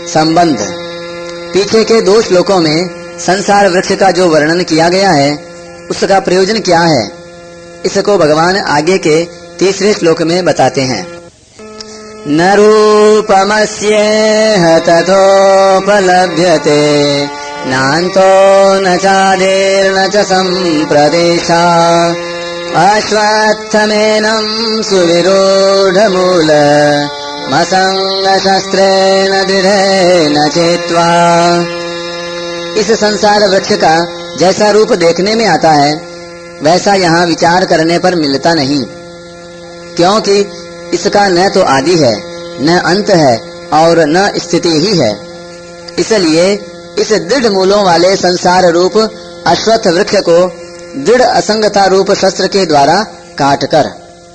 संबंध। पीछे के 2 श्लोकों में संसार वृक्ष का जो वर्णन किया गया है उसका प्रयोजन क्या है, इसको भगवान आगे के 3रे श्लोक में बताते हैं। न रूपमस्येह तथोपलभ्यते नान्तो न चादिर्न च सम्प्रदेशा अश्वत्थमेनं सुविरूढमूल मसंगशस्त्रेण दृढेन चित्वा। इस संसार वृक्ष का जैसा रूप देखने में आता है वैसा यहाँ विचार करने पर मिलता नहीं, क्योंकि इसका न तो आदि है, न अंत है और न स्थिति ही है। इसलिए इस दृढ़ मूलों वाले संसार रूप अश्वत्थ वृक्ष को दृढ़ असंगता रूप शस्त्र के द्वारा काटकर।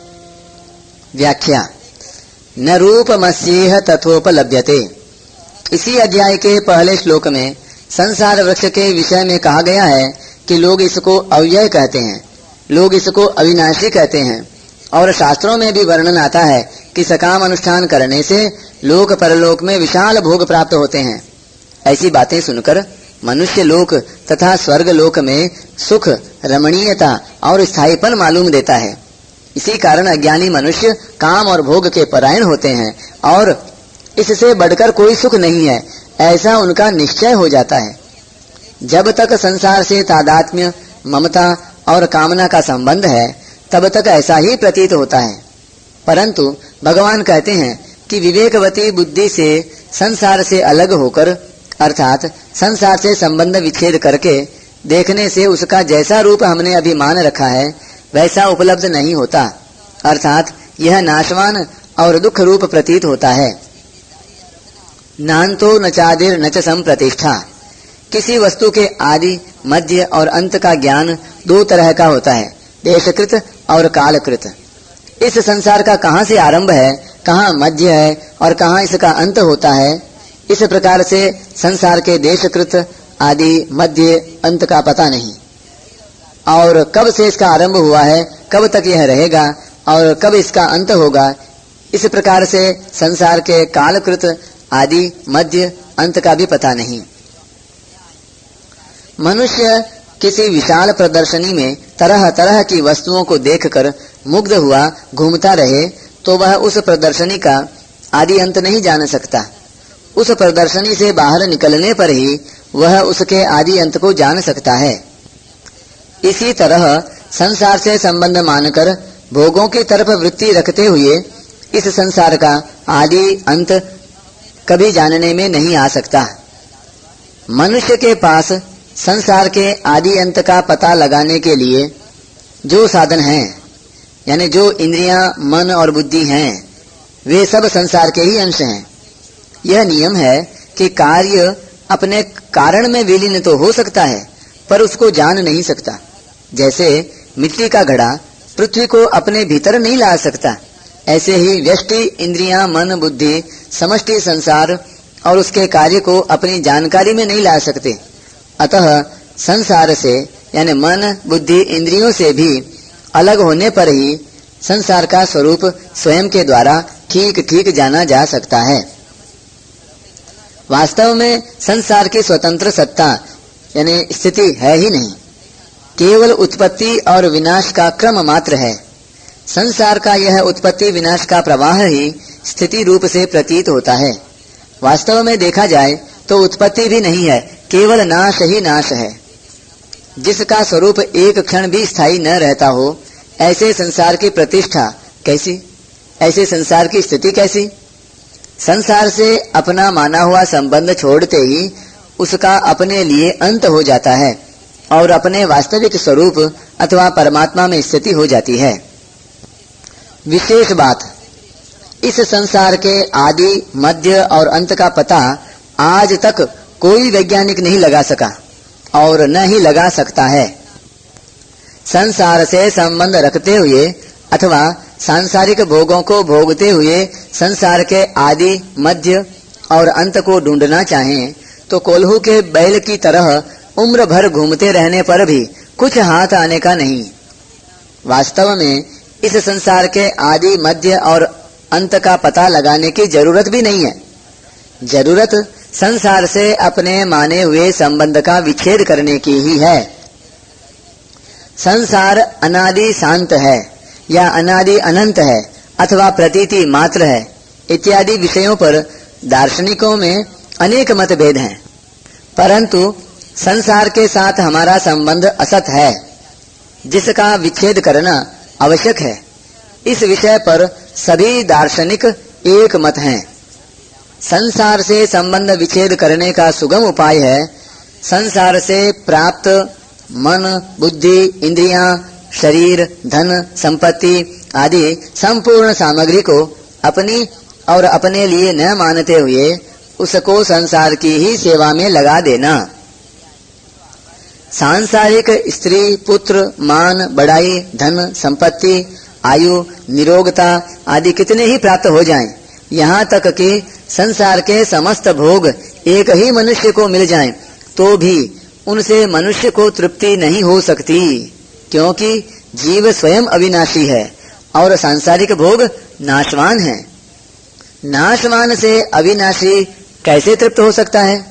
व्याख्या। न रूपमस्येह तथोपलभ्यते। इसी अध्याय के पहले श्लोक में संसार वृक्ष के विषय में कहा गया है कि लोग इसको अव्यय कहते हैं, लोग इसको अविनाशी कहते हैं, और शास्त्रों में भी वर्णन आता है कि सकाम अनुष्ठान करने से लोक परलोक में विशाल भोग प्राप्त होते हैं। ऐसी बातें सुनकर मनुष्य लोक तथा स्वर्ग लोक में सुख, रमणीयता और स्थायीपन मालूम देता है। इसी कारण अज्ञानी मनुष्य काम और भोग के परायण होते हैं और इससे बढ़कर कोई सुख नहीं है, ऐसा उनका निश्चय हो जाता है। जब तक संसार से तादात्म्य, ममता और कामना का संबंध है तब तक ऐसा ही प्रतीत होता है, परंतु भगवान कहते हैं कि विवेकवती बुद्धि से संसार से अलग होकर अर्थात संसार से संबंध विच्छेद करके देखने से उसका जैसा रूप हमने अभी मान रखा है वैसा उपलब्ध नहीं होता, अर्थात यह नाशवान और दुख रूप प्रतीत होता है। नान्तो न चादिर न च संप्रतिष्ठा। किसी वस्तु के आदि, मध्य और अंत का ज्ञान 2 तरह का होता है, देशकृत और कालकृत। इस संसार का कहाँ से आरंभ है, कहाँ मध्य है और कहाँ इसका अंत होता है, इस प्रकार से संसार के देशकृत, आदि, मध्य, अंत का पता नहीं, और कब से इसका आरंभ हुआ है, कब तक यह रहेगा और कब इसका अंत होगा, इस प्रकार से संसार के कालकृत, आदि, मध्य, अंत का भी पता नहीं। मनुष्य किसी विशाल प्रदर्शनी में तरह तरह की वस्तुओं को देखकर मुग्ध हुआ घूमता रहे तो वह उस प्रदर्शनी का आदि अंत नहीं जान सकता। उस प्रदर्शनी से बाहर निकलने पर ही वह उसके आदि अंत को जान सकता है। इसी तरह संसार से संबंध मानकर भोगों की तरफ वृत्ति रखते हुए इस संसार का आदि अंत कभी जानने में नहीं आ सकता। मनुष्य के पास संसार के आदि अंत का पता लगाने के लिए जो साधन हैं, यानी जो इंद्रियां, मन और बुद्धि हैं, वे सब संसार के ही अंश हैं। यह नियम है कि कार्य अपने कारण में विलीन तो हो सकता है पर उसको जान नहीं सकता। जैसे मिट्टी का घड़ा पृथ्वी को अपने भीतर नहीं ला सकता, ऐसे ही व्यष्टि, इंद्रियां, मन, बुद्धि समष्टि संसार और उसके कार्य को अपनी जानकारी में नहीं ला सकते। अतः संसार से यानी मन, बुद्धि, इंद्रियों से भी अलग होने पर ही संसार का स्वरूप स्वयं के द्वारा ठीक ठीक जाना जा सकता है। वास्तव में संसार की स्वतंत्र सत्ता यानी स्थिति है ही नहीं, केवल उत्पत्ति और विनाश का क्रम मात्र है। संसार का यह उत्पत्ति विनाश का प्रवाह ही स्थिति रूप से प्रतीत होता है। वास्तव में देखा जाए तो उत्पत्ति भी नहीं है, केवल नाश ही नाश है। जिसका स्वरूप एक क्षण भी स्थायी न रहता हो, ऐसे संसार की प्रतिष्ठा कैसी, ऐसे संसार की स्थिति कैसी। संसार से अपना माना हुआ संबंध छोड़ते ही उसका अपने लिए अंत हो जाता है और अपने वास्तविक स्वरूप अथवा परमात्मा में स्थिति हो जाती है। विशेष बात, इस संसार के आदि, मध्य और अंत का पता आज तक कोई वैज्ञानिक नहीं लगा सका और न ही लगा सकता है। संसार से संबंध रखते हुए अथवा सांसारिक भोगों को भोगते हुए संसार के आदि, मध्य और अंत को ढूंढना चाहें तो कोल्हू के बैल की तरह उम्र भर घूमते रहने पर भी कुछ हाथ आने का नहीं। वास्तव में इस संसार के आदि, मध्य और अंत का पता लगाने की जरूरत भी नहीं है। जरूरत संसार से अपने माने हुए संबंध का विच्छेद करने की ही है। संसार अनादि शांत है या अनादि अनंत है अथवा प्रतीति मात्र है इत्यादि विषयों पर दार्शनिकों में अनेक मतभेद हैं, परंतु संसार के साथ हमारा संबंध असत है जिसका विच्छेद करना आवश्यक है। इस विषय पर सभी दार्शनिक एक मत हैं। संसार से संबंध विच्छेद करने का सुगम उपाय है संसार से प्राप्त मन, बुद्धि, इंद्रियां, शरीर, धन, संपत्ति आदि संपूर्ण सामग्री को अपनी और अपने लिए न मानते हुए उसको संसार की ही सेवा में लगा देना। सांसारिक स्त्री, पुत्र, मान, बड़ाई, धन, संपत्ति, आयु, निरोगता आदि कितने ही प्राप्त हो जाएं, यहाँ तक कि संसार के समस्त भोग एक ही मनुष्य को मिल जाएं, तो भी उनसे मनुष्य को तृप्ति नहीं हो सकती, क्योंकि जीव स्वयं अविनाशी है और सांसारिक भोग नाशवान है। नाशवान से अविनाशी कैसे तृप्त हो सकता है?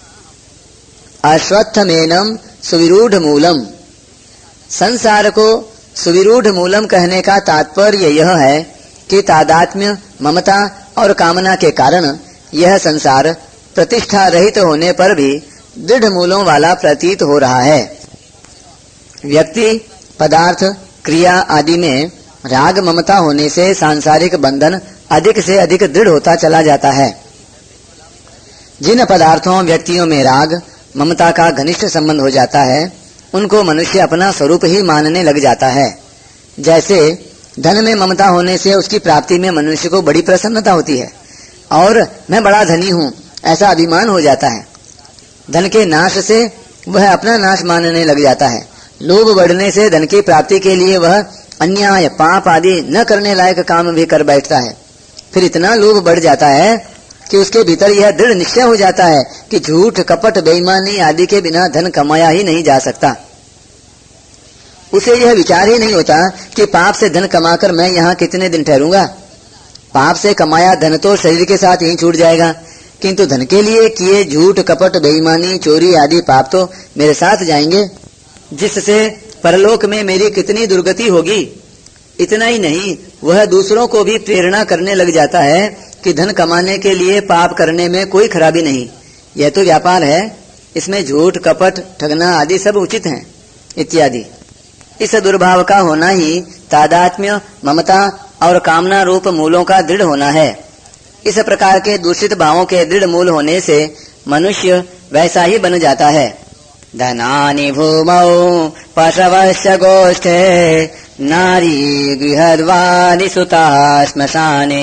अश्वत्थमेनम सुविरूढ़ मूलम। संसार को सुविरूढ़ मूलम कहने का तात्पर्य यह है कि तादात्म्य, ममता और कामना के कारण यह संसार प्रतिष्ठा रहित होने पर भी दृढ़ मूलों वाला प्रतीत हो रहा है। व्यक्ति, पदार्थ, क्रिया आदि में राग ममता होने से सांसारिक बंधन अधिक से अधिक दृढ़ होता चला जाता है। जिन पदार्थों, व्यक्तियों में राग ममता का घनिष्ठ संबंध हो जाता है उनको मनुष्य अपना स्वरूप ही मानने लग जाता है। जैसे धन में ममता होने से उसकी प्राप्ति में मनुष्य को बड़ी प्रसन्नता होती है और मैं बड़ा धनी हूँ ऐसा अभिमान हो जाता है। धन के नाश से वह अपना नाश मानने लग जाता है। लोभ बढ़ने से धन की प्राप्ति के लिए वह अन्याय, पाप आदि न करने लायक काम भी कर बैठता है। फिर इतना लोभ बढ़ जाता है कि उसके भीतर यह दृढ़ निश्चय हो जाता है कि झूठ, कपट, बेईमानी आदि के बिना धन कमाया ही नहीं जा सकता। उसे यह विचार ही नहीं होता कि पाप से धन कमाकर मैं यहाँ कितने दिन ठहरूंगा। पाप से कमाया धन तो शरीर के साथ ही छूट जाएगा, किंतु धन के लिए किए झूठ, कपट, बेईमानी, चोरी आदि पाप तो मेरे साथ जाएंगे, जिससे परलोक में मेरी कितनी दुर्गति होगी। इतना ही नहीं, वह दूसरों को भी प्रेरणा करने लग जाता है कि धन कमाने के लिए पाप करने में कोई खराबी नहीं, यह तो व्यापार है, इसमें झूठ, कपट, ठगना आदि सब उचित हैं इत्यादि। इस दुर्भाव का होना ही तादात्म्य, ममता और कामना रूप मूलों का दृढ़ होना है। इस प्रकार के दूषित भावों के दृढ़ मूल होने से मनुष्य वैसा ही बन जाता है। धनानि भूमौ पशवश्च गोष्ठे नारी गृहद्वानि सुता श्मशाने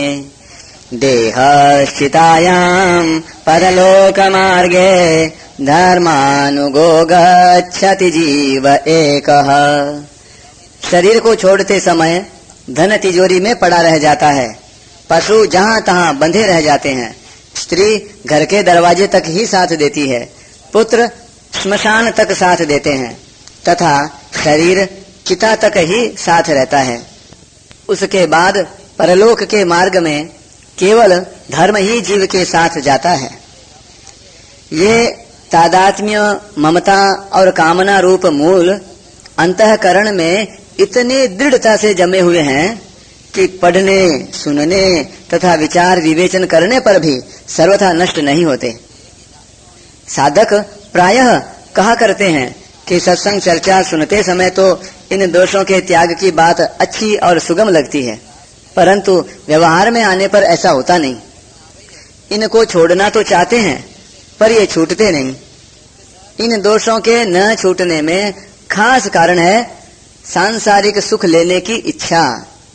देहश्चितायां परलोकमार्गे धर्मानुगो गच्छति जीव एकः। शरीर को छोड़ते समय धन तिजोरी में पड़ा रह जाता है, पशु जहाँ तहाँ बंधे रह जाते हैं, स्त्री घर के दरवाजे तक ही साथ देती है, पुत्र श्मशान तक साथ देते हैं तथा शरीर चिता तक ही साथ रहता है। उसके बाद परलोक के मार्ग में केवल धर्म ही जीव के साथ जाता है। ये तादात्म्य, ममता और कामना रूप मूल अंतःकरण में इतने दृढ़ता से जमे हुए हैं कि पढ़ने, सुनने तथा विचार विवेचन करने पर भी सर्वथा नष्ट नहीं होते। साधक प्रायः कहा करते हैं कि सत्संग चर्चा सुनते समय तो इन दोषों के त्याग की बात अच्छी और सुगम लगती है, परंतु व्यवहार में आने पर ऐसा होता नहीं। इनको छोड़ना तो चाहते हैं पर ये छूटते नहीं। इन दोषों के न छूटने में खास कारण है सांसारिक सुख लेने की इच्छा।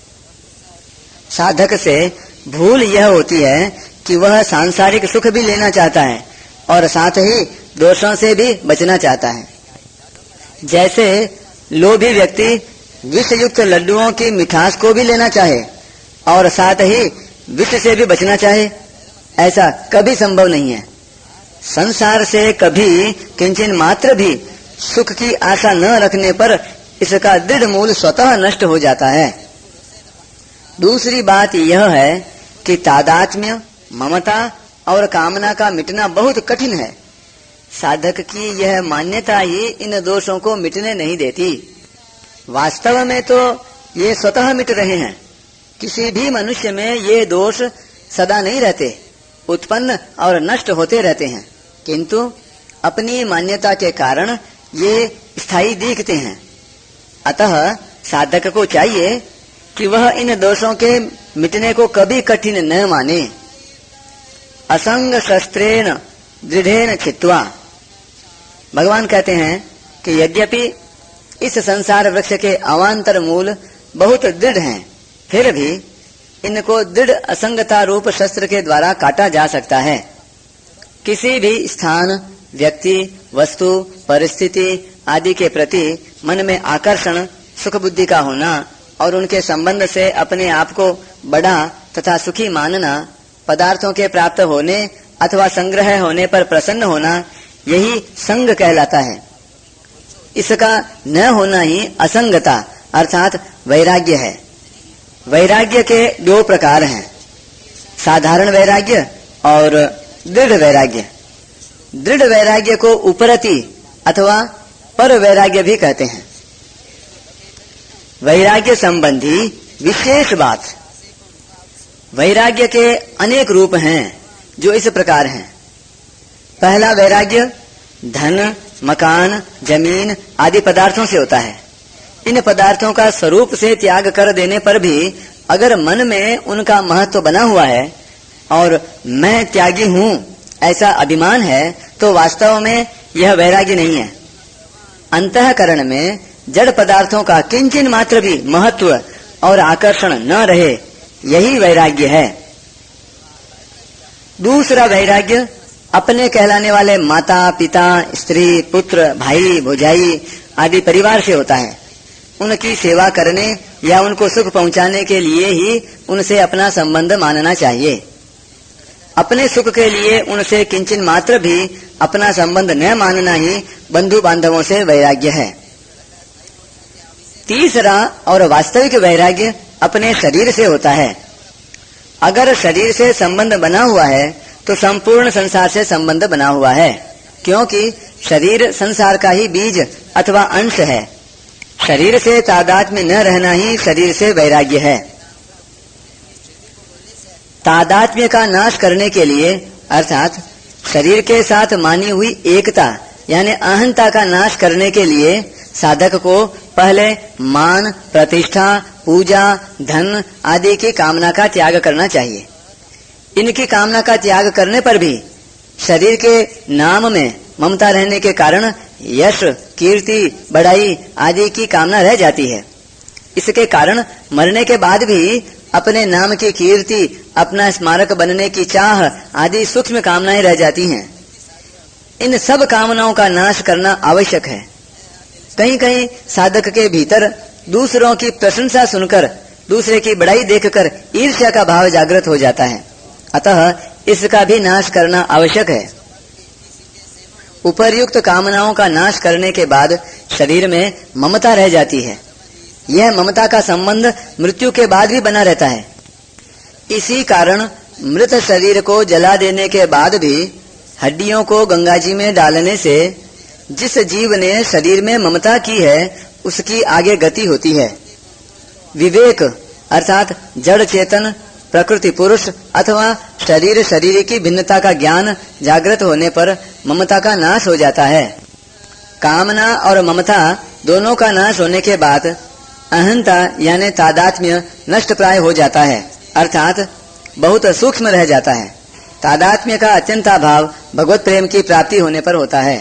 साधक से भूल यह होती है कि वह सांसारिक सुख भी लेना चाहता है और साथ ही दोषों से भी बचना चाहता है। जैसे लोभी व्यक्ति विष युक्त लड्डुओं की मिठास को भी लेना चाहे और साथ ही विष से भी बचना चाहे, ऐसा कभी संभव नहीं है। संसार से कभी किंचन मात्र भी सुख की आशा न रखने पर इसका दृढ़ मूल स्वतः नष्ट हो जाता है। दूसरी बात यह है कि तादात्म्य, ममता और कामना का मिटना बहुत कठिन है। साधक की यह मान्यता ही इन दोषों को मिटने नहीं देती। वास्तव में तो ये स्वतः मिट रहे हैं। किसी भी मनुष्य में ये दोष सदा नहीं रहते, उत्पन्न और नष्ट होते रहते हैं, किंतु अपनी मान्यता के कारण ये स्थायी दिखते हैं। अतः साधक को चाहिए कि वह इन दोषों के मिटने को कभी कठिन न माने। असंग शस्त्रेण दृढ़ेन चित्वा। भगवान कहते हैं कि यद्यपि इस संसार वृक्ष के अवान्तर मूल बहुत दृढ़ हैं, फिर भी इनको दृढ़ असंगता रूप शस्त्र के द्वारा काटा जा सकता है। किसी भी स्थान, व्यक्ति, वस्तु, परिस्थिति आदि के प्रति मन में आकर्षण, सुख बुद्धि का होना और उनके संबंध से अपने आप को बड़ा तथा सुखी मानना, पदार्थों के प्राप्त होने अथवा संग्रह होने पर प्रसन्न होना, यही संग कहलाता है। इसका न होना ही असंगता अर्थात वैराग्य है। वैराग्य के दो प्रकार हैं, साधारण वैराग्य और दृढ़ वैराग्य। दृढ़ वैराग्य को उपरति अथवा पर वैराग्य भी कहते हैं। वैराग्य संबंधी विशेष बात। वैराग्य के अनेक रूप हैं जो इस प्रकार हैं। पहला वैराग्य धन, मकान, जमीन आदि पदार्थों से होता है। इन पदार्थों का स्वरूप से त्याग कर देने पर भी अगर मन में उनका महत्व बना हुआ है और मैं त्यागी हूँ ऐसा अभिमान है, तो वास्तव में यह वैराग्य नहीं है। अंतःकरण में जड़ पदार्थों का किंचिन मात्र भी महत्व और आकर्षण न रहे, यही वैराग्य है। दूसरा वैराग्य अपने कहलाने वाले माता, पिता, स्त्री, पुत्र, भाई, भौजाई आदि परिवार से होता है। उनकी सेवा करने या उनको सुख पहुंचाने के लिए ही उनसे अपना संबंध मानना चाहिए। अपने सुख के लिए उनसे किंचिन मात्र भी अपना संबंध न मानना ही बंधु बांधवों से वैराग्य है। तीसरा और वास्तविक वैराग्य अपने शरीर से होता है। अगर शरीर से संबंध बना हुआ है तो संपूर्ण संसार से संबंध बना हुआ है, क्योंकि शरीर संसार का ही बीज अथवा अंश है। शरीर से तादात्म्य न रहना ही शरीर से वैराग्य है। तादात्म्य का नाश करने के लिए अर्थात शरीर के साथ मानी हुई एकता यानी अहंता का नाश करने के लिए साधक को पहले मान, प्रतिष्ठा, पूजा, धन आदि की कामना का त्याग करना चाहिए। इनकी कामना का त्याग करने पर भी शरीर के नाम में ममता रहने के कारण यश, कीर्ति, बड़ाई आदि की कामना रह जाती है। इसके कारण मरने के बाद भी अपने नाम की कीर्ति, अपना स्मारक बनने की चाह आदि सूक्ष्म कामनाएं रह जाती हैं। इन सब कामनाओं का नाश करना आवश्यक है। कहीं कहीं साधक के भीतर दूसरों की प्रशंसा सुनकर, दूसरे की बड़ाई देखकर ईर्ष्या का भाव जागृत हो जाता है। अतः इसका भी नाश करना आवश्यक है। उपर्युक्त कामनाओं का नाश करने के बाद शरीर में ममता रह जाती है। यह ममता का संबंध मृत्यु के बाद भी बना रहता है। इसी कारण मृत शरीर को जला देने के बाद भी हड्डियों को गंगाजी में डालने से जिस जीव ने शरीर में ममता की है उसकी आगे गति होती है। विवेक अर्थात जड़ चेतन, प्रकृति पुरुष अथवा शरीर शरीर की भिन्नता का ज्ञान जागृत होने पर ममता का नाश हो जाता है। कामना और ममता दोनों का नाश होने के बाद अहंता यानी तादात्म्य नष्ट प्राय हो जाता है, अर्थात बहुत सूक्ष्म रह जाता है। तादात्म्य का अत्यंता भाव भगवत प्रेम की प्राप्ति होने पर होता है।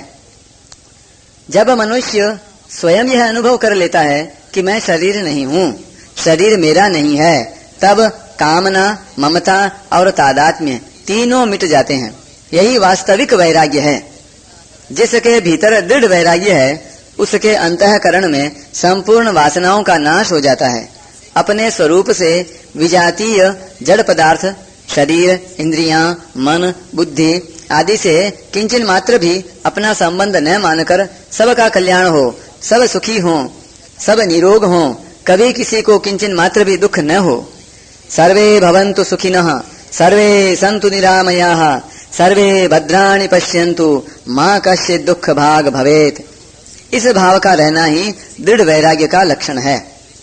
जब मनुष्य स्वयं यह अनुभव कर लेता है कि मैं शरीर नहीं हूँ, शरीर मेरा नहीं है, तब कामना, ममता और तादात्म्य तीनों मिट जाते हैं। यही वास्तविक वैराग्य है। जिसके भीतर दृढ़ वैराग्य है उसके अंतःकरण में संपूर्ण वासनाओं का नाश हो जाता है। अपने स्वरूप से विजातीय जड़ पदार्थ शरीर, इंद्रियां, मन, बुद्धि आदि से किंचन मात्र भी अपना संबंध न मानकर सबका कल्याण हो, सब सुखी हो, सब निरोग हो, कभी किसी को किंचन मात्र भी दुख न हो। सर्वे भवन्तु सुखिनः, सर्वे सन्तु निरामयाः, सर्वे भद्राणि पश्यन्तु मां कश्चित् दुःख भाग भवेत्। इस भाव का रहना ही दृढ़ वैराग्य का लक्षण है।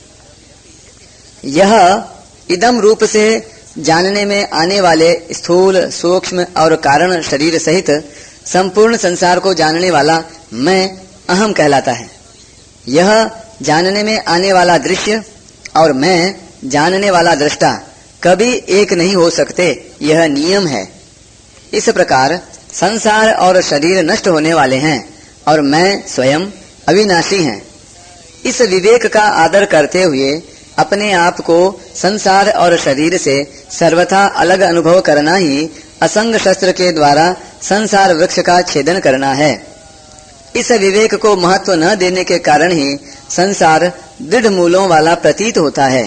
यह इदम रूप से जानने में आने वाले स्थूल, सूक्ष्म और कारण शरीर सहित संपूर्ण संसार को जानने वाला मैं अहम कहलाता है। यह जानने में आने वाला दृश्य और मैं जानने वाला दृष्टा कभी एक नहीं हो सकते, यह नियम है। इस प्रकार संसार और शरीर नष्ट होने वाले हैं और मैं स्वयं अविनाशी हैं। इस विवेक का आदर करते हुए अपने आप को संसार और शरीर से सर्वथा अलग अनुभव करना ही असंग शस्त्र के द्वारा संसार वृक्ष का छेदन करना है। इस विवेक को महत्व न देने के कारण ही संसार दृढ़ मूलों वाला प्रतीत होता है।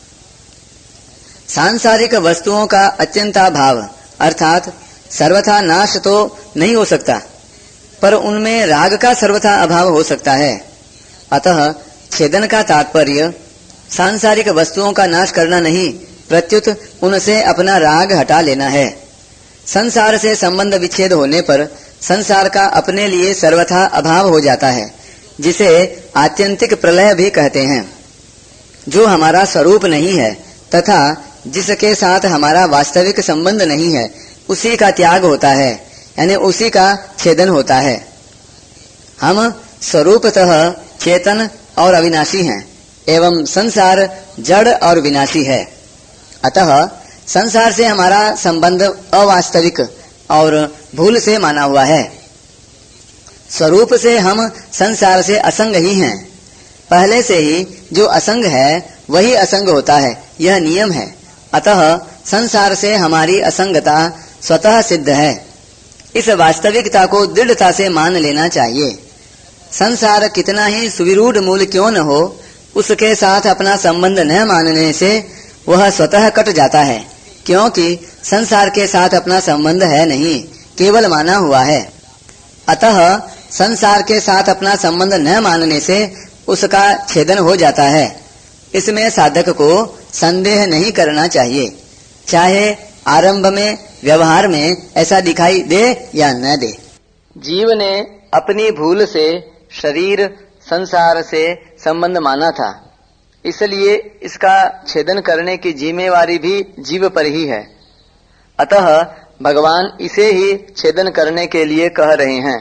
सांसारिक वस्तुओं का अत्यंता भाव अर्थात सर्वथा नाश तो नहीं हो सकता, पर उनमें राग का सर्वथा अभाव हो सकता है। अतः छेदन का तात्पर्य सांसारिक वस्तुओं का नाश करना नहीं, प्रत्युत उनसे अपना राग हटा लेना है। संसार से संबंध विच्छेद होने पर संसार का अपने लिए सर्वथा अभाव हो जाता है, जिसे आत्यंतिक प्रलय भी कहते हैं। जो हमारा स्वरूप नहीं है तथा जिसके साथ हमारा वास्तविक संबंध नहीं है, उसी का त्याग होता है, यानी उसी का छेदन होता है। हम स्वरूपतः चेतन और अविनाशी हैं एवं संसार जड़ और विनाशी है। अतः संसार से हमारा संबंध अवास्तविक और भूल से माना हुआ है। स्वरूप से हम संसार से असंग ही हैं। पहले से ही जो असंग है वही असंग होता है, यह नियम है। अतः संसार से हमारी असंगता स्वतः सिद्ध है। इस वास्तविकता को दृढ़ता से मान लेना चाहिए। संसार कितना ही सुविरूढ़ मूल क्यों न हो, उसके साथ अपना संबंध न मानने से वह स्वतः कट जाता है, क्योंकि संसार के साथ अपना संबंध है नहीं, केवल माना हुआ है। अतः संसार के साथ अपना संबंध न मानने से उसका छेदन हो जाता है। इसमें साधक को संदेह नहीं करना चाहिए, चाहे आरंभ में व्यवहार में ऐसा दिखाई दे या न दे। जीव ने अपनी भूल से शरीर संसार से संबंध माना था, इसलिए इसका छेदन करने की जिम्मेवारी भी जीव पर ही है। अतः भगवान इसे ही छेदन करने के लिए कह रहे हैं।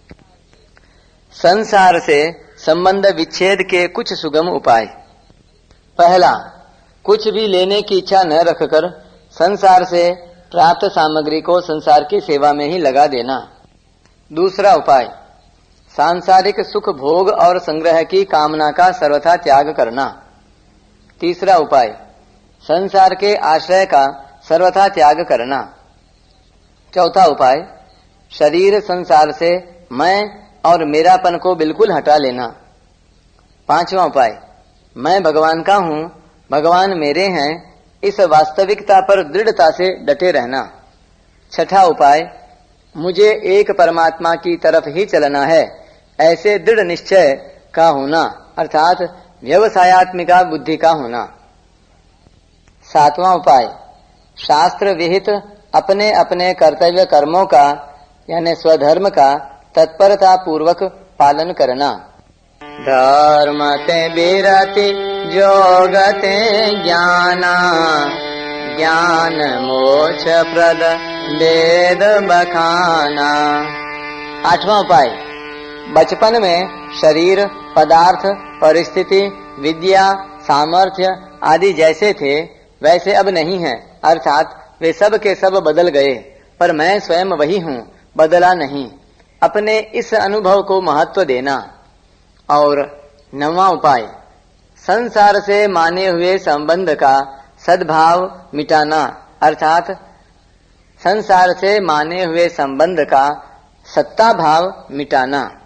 संसार से संबंध विच्छेद के कुछ सुगम उपाय। पहला, कुछ भी लेने की इच्छा न रखकर संसार से प्राप्त सामग्री को संसार की सेवा में ही लगा देना। दूसरा उपाय, सांसारिक सुख भोग और संग्रह की कामना का सर्वथा त्याग करना। तीसरा उपाय, संसार के आश्रय का सर्वथा त्याग करना। चौथा उपाय, शरीर संसार से मैं और मेरापन को बिल्कुल हटा लेना। पांचवा उपाय, मैं भगवान का हूँ, भगवान मेरे हैं, इस वास्तविकता पर दृढ़ता से डटे रहना। छठा उपाय, मुझे एक परमात्मा की तरफ ही चलना है, ऐसे दृढ़ निश्चय का होना, अर्थात व्यवसायत्मिका बुद्धि का होना। सातवां उपाय, शास्त्र विहित अपने अपने कर्तव्य कर्मों का यानी स्वधर्म का तत्परता पूर्वक पालन करना। धर्म ते विरति जोगते ज्ञाना, ज्ञान मोक्ष प्रद वेद बखाना। आठवां उपाय, बचपन में शरीर, पदार्थ, परिस्थिति, विद्या, सामर्थ्य आदि जैसे थे वैसे अब नहीं हैं, अर्थात वे सब के सब बदल गए, पर मैं स्वयं वही हूँ, बदला नहीं। अपने इस अनुभव को महत्व देना। और नौवां उपाय, संसार से माने हुए संबंध का सद्भाव मिटाना, अर्थात संसार से माने हुए संबंध का सत्ता भाव मिटाना।